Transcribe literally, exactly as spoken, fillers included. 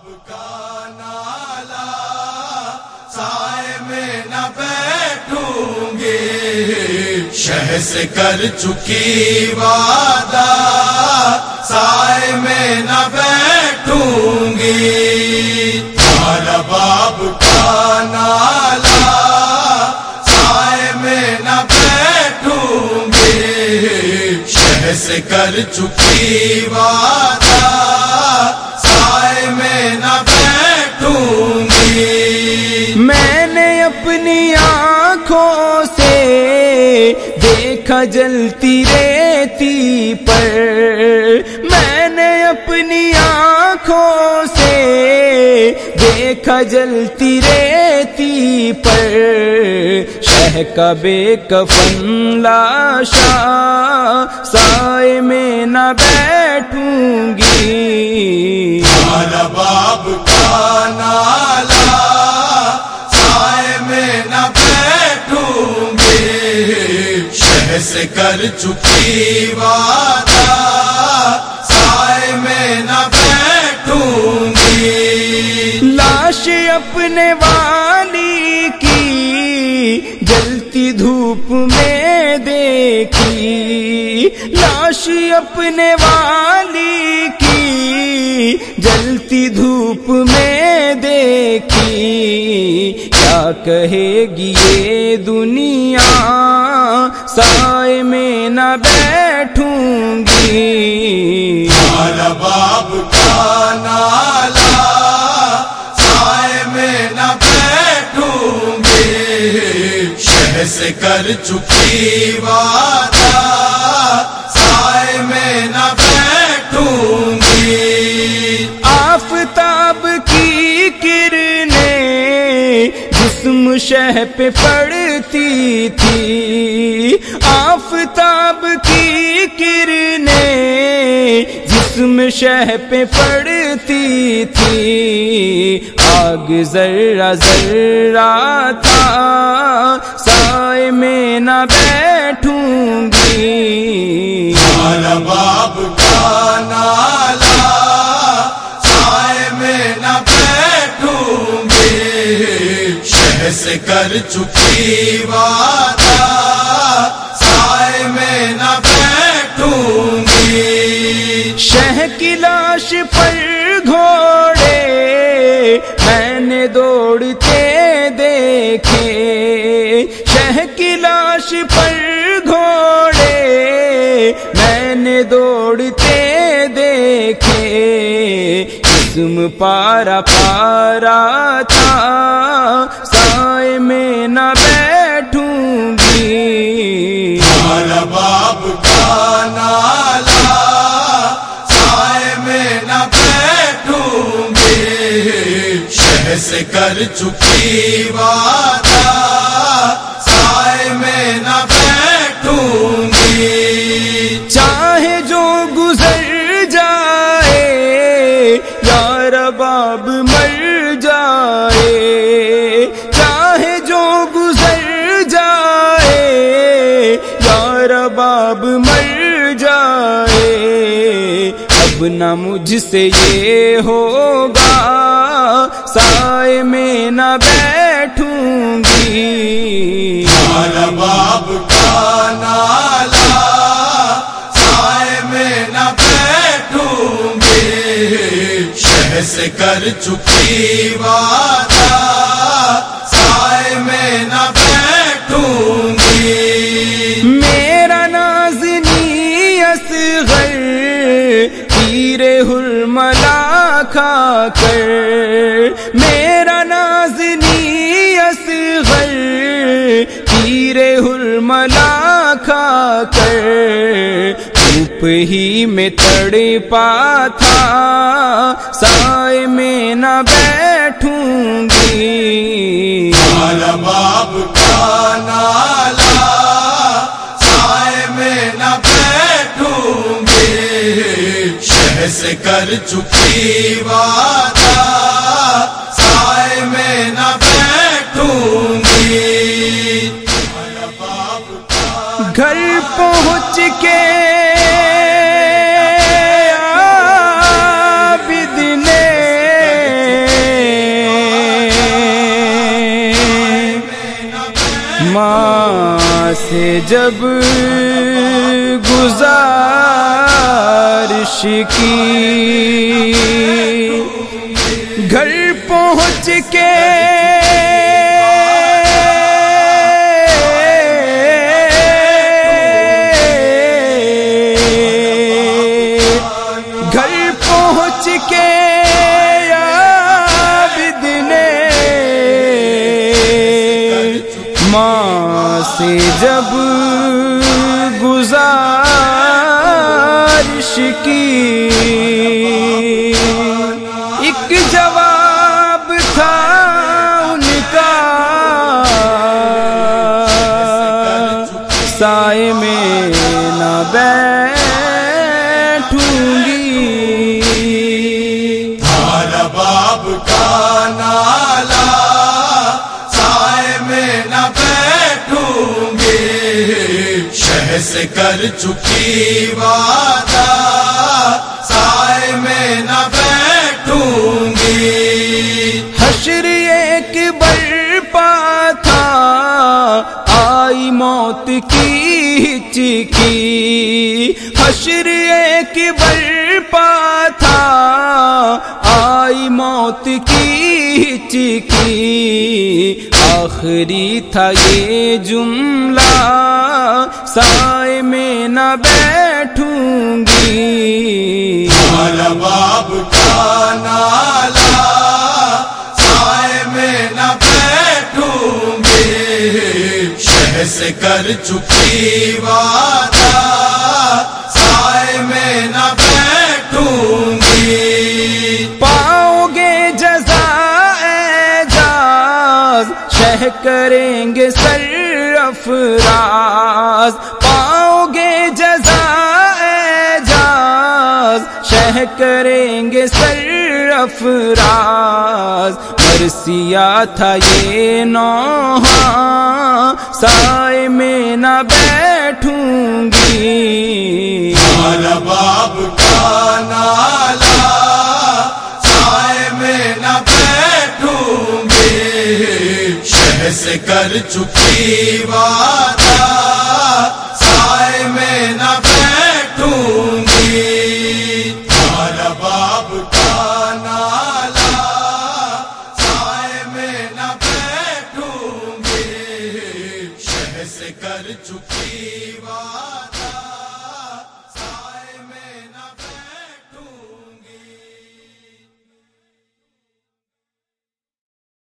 باپ کا نالا سائے میں نہ بیٹھوں گی، شہ سے کر چکی وعدہ سائے میں نہ بیٹھوں گی۔ تمہارا باپ کا نالا سائے میں نہ بیٹھوں گی، شہ سے کر چکی وعدہ سائے میں نہ بیٹھوں گی۔ میں نے اپنی آنکھوں سے دیکھا جلتی ریتی پر، میں نے اپنی آنکھوں سے دیکھا جلتی ریتی پر، شہ کا بے کفن لاشا سائے میں نہ بیٹھوں گی۔ تمہارا باپ کا نالا سائے میں نہ بیٹھوں گی، شہ سے کر چکی وعدہ سائے میں نہ بیٹھوں گی۔ لاش اپنے والی کی جلتی دھوپ میں دیکھی، لاش اپنے والی کی جلتی دھوپ میں دیکھی، کیا کہے گی یہ دنیا سائے میں نہ بیٹھوں گی۔ تمہارا باپ کا نالا سائے میں نہ بیٹھوں گی، شہ سے کر چکی وعدہ سائے میں نہ بیٹھوں گی۔ آفتاب کی کرنیں جسم شہ پہ پڑتی تھی، آفتاب کی کرنیں جسم شہ پہ پڑتی تھی، آگ ذرہ ذرہ تھا سائے میں نہ بیٹھوں گی۔ تمہارا باپ کا نالا سائے میں نہ بیٹھوں گی، شہ سے کر چکی وعدہ سائے میں نہ بیٹھوں گی۔ شہ کی لاش پر گھوڑے میں نے دوڑتے دیکھے، شہ کی لاش پر گھوڑے میں نے دوڑتے دیکھے، جسم پارا پارا تھا سائے میں نہ بیٹھوں گی۔ تمہارا باپ کا نالا سائے میں نہ بیٹھوں گی، شہ سے کر چکی وعدہ سائے میں نہ بیٹھوں گی۔ چاہے جو گزر جائے یا رباب مر جائے، چاہے جو گزر جائے یا رباب مر جائے، اب نہ مجھ سے یہ ہوگا سائے میں نہ بیٹھوں گی۔ تمہارا باپ کا نالا سائے میں نہ بیٹھوں گی، شہ سے کر چکی وعدہ سائے میں نہ بیٹھوں گی۔ میرا نازنی اصغر تیر حرملا کھا کر، میرا نازنی اصغر تیر حرملا کھا کر، دھوپ ہی میں تڑپا تھا سائے میں نہ بیٹھوں گی۔ تمہارا باپ کا نالا سائے میں نہ بیٹھوں گی، شہ سے کر چکی وعدہ سائے میں نہ بیٹھوں گی۔ گھر پہنچ کے عابد نے سے جب گزارش کی گھر پہنچ کے گھر پہنچ کے عابد نے ماں سے جب گزارش کی ایک جواب تھا ان کا سائے میں نہ بیٹھوں گی تھارا باپ کا نالا سائے میں نہ بیٹھوں گی شہ سے کر چکی وعدہ سائے میں نہ بیٹھوں گی حشر ایک برپا تھا آئی موت کی ہچکی حشر ایک برپا تھا آئی موت کی ہچکی آخری تھا یہ جملہ سائے میں نہ بیٹھوں گی تمہارا باپ کا نالا سائے میں نہ بیٹھوں گی شہ سے کر چکی وعدہ سائے میں نہ بیٹھوں گی پاؤ گے جزا اعجاز شہ کریں گے سر افراز پاؤ گے جزا اعجاز شہ کریں گے سر افراز مرثیہ تھا یہ نوحہ سائے میں نہ بیٹھوں گی تمہارا باپ کا نالا سائے میں نہ بیٹھوں گی شہ سے کر چکی وعدہ